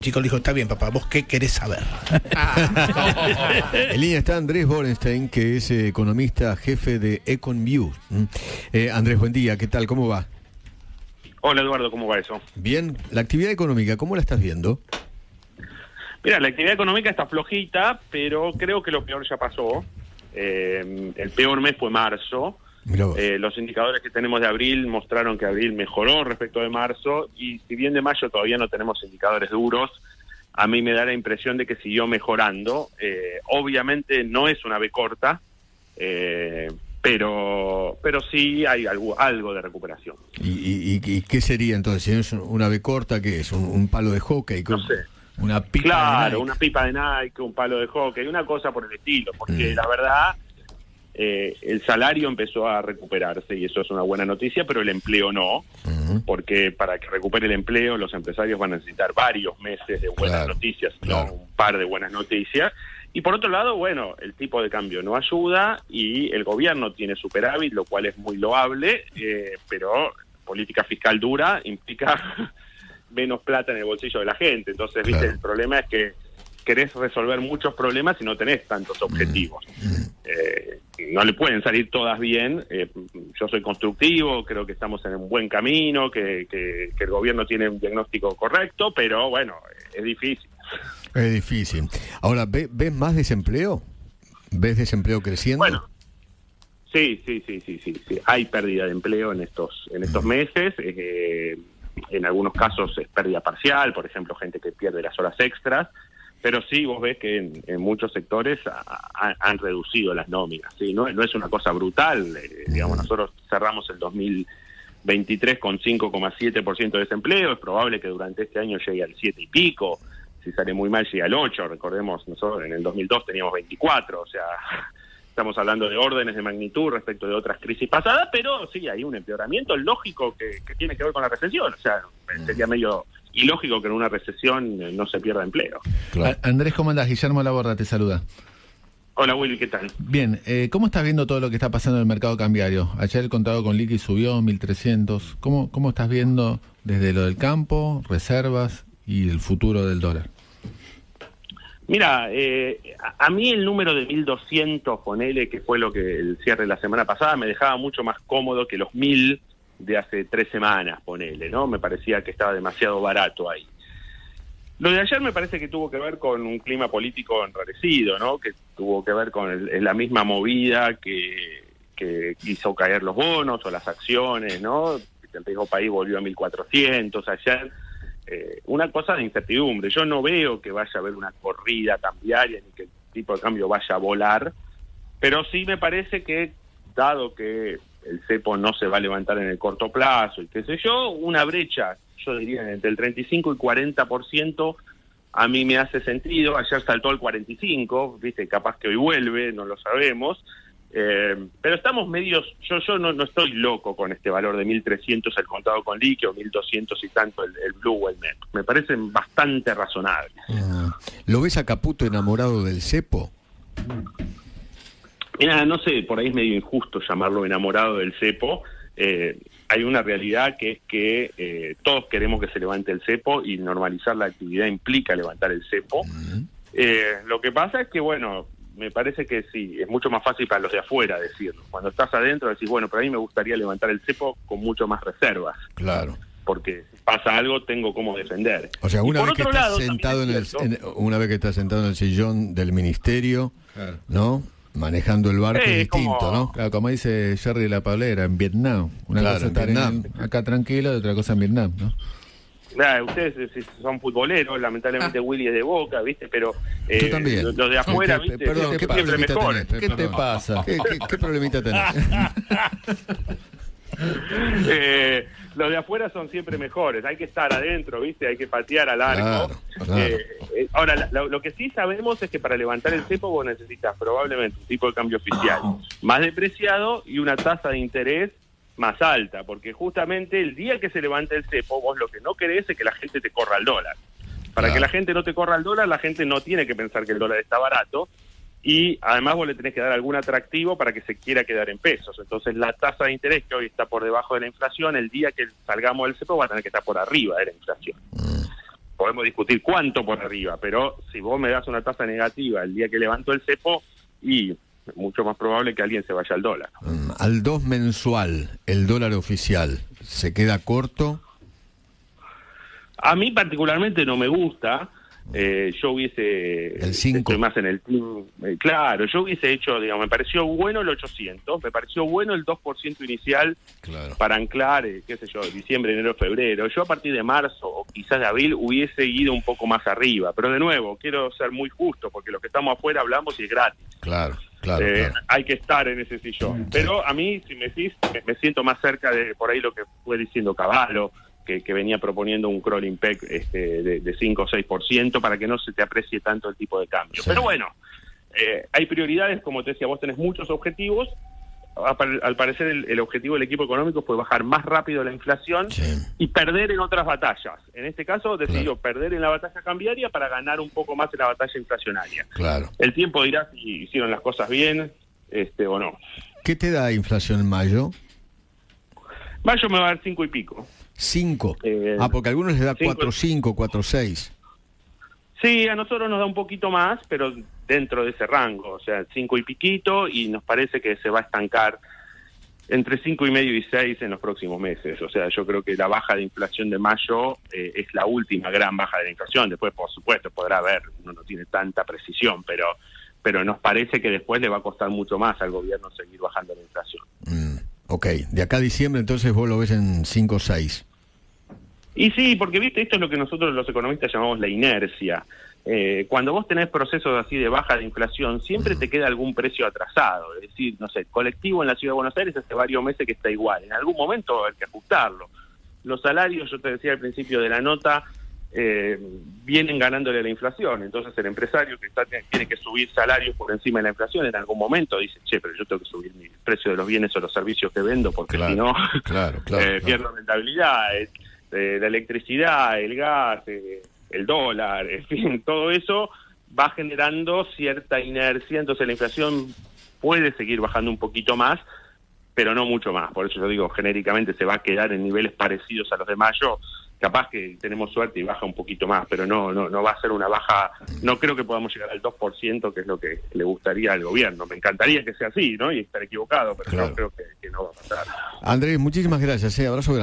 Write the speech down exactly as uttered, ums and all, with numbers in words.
Chico le dijo, está bien, papá, ¿vos qué querés saber? En línea está Andrés Borenstein, que es eh, economista jefe de EconView. ¿Mm? Eh, Andrés, buen día, ¿qué tal? ¿Cómo va? Hola Eduardo, ¿cómo va eso? Bien, la actividad económica, ¿cómo la estás viendo? Mira, la actividad económica está flojita, pero creo que lo peor ya pasó. Eh, el peor mes fue marzo. Eh, los indicadores que tenemos de abril mostraron que abril mejoró respecto de marzo, y si bien de mayo todavía no tenemos indicadores duros, a mí me da la impresión de que siguió mejorando. Eh, obviamente no es una V corta, eh, pero pero sí hay algo, algo de recuperación. ¿Y, y, y qué sería entonces? Si es una V corta, ¿qué es? ¿Un, un palo de hockey? No sé. Una pipa claro, de Nike. Una pipa de Nike, un palo de hockey, una cosa por el estilo, porque mm. la verdad... Eh, el salario empezó a recuperarse y eso es una buena noticia, pero el empleo no, uh-huh. porque para que recupere el empleo los empresarios van a necesitar varios meses de buenas claro, noticias, claro. no un par de buenas noticias. Y por otro lado, bueno, el tipo de cambio no ayuda y el gobierno tiene superávit, lo cual es muy loable, eh, pero política fiscal dura implica menos plata en el bolsillo de la gente. Entonces, claro. viste, el problema es que querés resolver muchos problemas y no tenés tantos objetivos. Mm. Eh, no le pueden salir todas bien. Eh, yo soy constructivo, creo que estamos en un buen camino, que, que, que el gobierno tiene un diagnóstico correcto, pero bueno, es difícil. Es difícil. Ahora, ¿ves, ¿ves más desempleo? ¿Ves desempleo creciendo? Bueno, sí, sí, sí, sí, sí, sí. Hay pérdida de empleo en estos, en estos mm. meses. Eh, en algunos casos es pérdida parcial, por ejemplo, gente que pierde las horas extras. Pero sí, vos ves que en, en muchos sectores ha, ha, han reducido las nóminas, ¿sí? No, no es una cosa brutal. Eh, digamos, nosotros cerramos el dos mil veintitrés con cinco coma siete por ciento de desempleo. Es probable que durante este año llegue al siete y pico. Si sale muy mal, llegue al ocho. Recordemos, nosotros en el dos mil dos teníamos veinticuatro. O sea, estamos hablando de órdenes de magnitud respecto de otras crisis pasadas, pero sí, hay un empeoramiento lógico que, que tiene que ver con la recesión. O sea, sería medio... y lógico que en una recesión eh, no se pierda empleo. Claro. Andrés, ¿cómo andás? Guillermo Laborda te saluda. Hola Willy, ¿qué tal? Bien, eh, ¿cómo estás viendo todo lo que está pasando en el mercado cambiario? Ayer el contado con liqui subió mil trescientos. ¿Cómo, ¿Cómo estás viendo desde lo del campo, reservas y el futuro del dólar? Mira, eh, a, a mí el número de mil doscientos, ponele, que fue lo que el cierre de la semana pasada, me dejaba mucho más cómodo que los mil de hace tres semanas, ponele, ¿no? Me parecía que estaba demasiado barato ahí. Lo de ayer me parece que tuvo que ver con un clima político enrarecido, ¿no? Que tuvo que ver con el, la misma movida que, que hizo caer los bonos o las acciones, ¿no? El riesgo país volvió a mil cuatrocientos ayer. Eh, una cosa de incertidumbre. Yo no veo que vaya a haber una corrida cambiaria ni que el tipo de cambio vaya a volar, pero sí me parece que, dado que el cepo no se va a levantar en el corto plazo y qué sé yo, una brecha, yo diría entre el treinta y cinco y cuarenta por ciento a mí me hace sentido. Ayer saltó al cuarenta y cinco, viste, capaz que hoy vuelve, no lo sabemos, eh, pero estamos medios, yo yo no, no estoy loco con este valor de mil trescientos el contado con liqui o mil doscientos y tanto el, el blue o el net, me parecen bastante razonables. Uh, ¿Lo ves a Caputo enamorado del cepo? Mira, no sé, por ahí es medio injusto llamarlo enamorado del cepo. Eh, hay una realidad que es que eh, todos queremos que se levante el cepo y normalizar la actividad implica levantar el cepo. Uh-huh. Eh, lo que pasa es que, bueno, me parece que sí, es mucho más fácil para los de afuera decirlo. Cuando estás adentro decís, bueno, pero a mí me gustaría levantar el cepo con mucho más reservas. Claro. Porque si pasa algo, tengo cómo defender. O sea, una vez que estás lado, sentado en el, en, una vez que estás sentado en el sillón del ministerio, claro. ¿no? Manejando el barco eh, es distinto, como... ¿no? Claro, como dice Jerry La Pablera, en Vietnam. Una claro, cosa en estar Vietnam. En, acá tranquilo y otra cosa en Vietnam, ¿no? Claro, ustedes son futboleros, lamentablemente ah. Willy es de Boca, ¿viste? Pero eh, yo también. Los de afuera, ¿Qué, ¿viste? Perdón, ¿qué problemita tenés? ¿Qué te pasa? ¿Qué, qué, qué problemita tenés? eh, los de afuera son siempre mejores, hay que estar adentro, ¿viste? Hay que patear al arco. Claro, claro. Eh, eh, ahora, lo, lo que sí sabemos es que para levantar el cepo vos necesitas probablemente un tipo de cambio oficial más depreciado y una tasa de interés más alta, porque justamente el día que se levante el cepo, vos lo que no querés es que la gente te corra al dólar. Para claro. que la gente no te corra al dólar, la gente no tiene que pensar que el dólar está barato, y además vos le tenés que dar algún atractivo para que se quiera quedar en pesos. Entonces la tasa de interés, que hoy está por debajo de la inflación, el día que salgamos del cepo va a tener que estar por arriba de la inflación. podemos discutir cuánto por arriba, pero si vos me das una tasa negativa el día que levantó el cepo, y es mucho más probable que alguien se vaya al dólar. Um, al dos mensual, el dólar oficial, ¿se queda corto? A mí particularmente no me gusta. Eh, yo hubiese... El cinco. Estoy más en el team. Eh, claro, yo hubiese hecho, digamos, me pareció bueno el ochocientos, me pareció bueno el dos por ciento inicial, claro, para anclar, eh, qué sé yo, diciembre, enero, febrero. Yo a partir de marzo o quizás de abril hubiese ido un poco más arriba. Pero de nuevo, quiero ser muy justo, porque los que estamos afuera hablamos y es gratis. Claro, claro, eh, claro. Hay que estar en ese sillón. Sí. Pero a mí, si me decís, me, me siento más cerca de por ahí lo que fue diciendo Cavallo, Que, que venía proponiendo un crawling peg este, de, de cinco o seis por ciento para que no se te aprecie tanto el tipo de cambio. Sí. Pero bueno, eh, hay prioridades, como te decía, vos tenés muchos objetivos. Al parecer el, el objetivo del equipo económico fue bajar más rápido la inflación, sí, y perder en otras batallas. En este caso decidió, claro, perder en la batalla cambiaria para ganar un poco más en la batalla inflacionaria. Claro. El tiempo dirá si hicieron las cosas bien este, o no. ¿Qué te da inflación en mayo? Mayo me va a dar cinco y pico. Cinco. Eh, ah, porque a algunos les da cinco, cuatro cinco, cuatro seis. Sí, a nosotros nos da un poquito más, pero dentro de ese rango, o sea, cinco y piquito, y nos parece que se va a estancar entre cinco y medio y seis en los próximos meses. O sea, yo creo que la baja de inflación de mayo eh, es la última gran baja de la inflación. Después, por supuesto, podrá haber, uno no tiene tanta precisión, pero pero nos parece que después le va a costar mucho más al gobierno seguir bajando la inflación. Mm, ok, de acá a diciembre entonces vos lo ves en cinco o seis. Y sí, porque viste, esto es lo que nosotros los economistas llamamos la inercia. Eh, cuando vos tenés procesos así de baja de inflación, siempre te queda algún precio atrasado. Es decir, no sé, el colectivo en la Ciudad de Buenos Aires hace varios meses que está igual. En algún momento hay que ajustarlo. Los salarios, yo te decía al principio de la nota, eh, vienen ganándole a la inflación. Entonces el empresario que está, tiene que subir salarios por encima de la inflación, en algún momento dice, che, pero yo tengo que subir mi precio de los bienes o los servicios que vendo, porque claro, si no, claro, claro, eh, pierdo claro. rentabilidad. Eh, Eh, la electricidad, el gas, eh, el dólar, en fin, todo eso va generando cierta inercia, entonces la inflación puede seguir bajando un poquito más, pero no mucho más. Por eso yo digo, genéricamente se va a quedar en niveles parecidos a los de mayo. Capaz que tenemos suerte y baja un poquito más, pero no no no va a ser una baja. No creo que podamos llegar al dos por ciento, que es lo que le gustaría al gobierno. Me encantaría que sea así, ¿no? Y estar equivocado, pero claro, no creo que, que no va a pasar. Andrés, muchísimas gracias. Eh. Abrazo grande.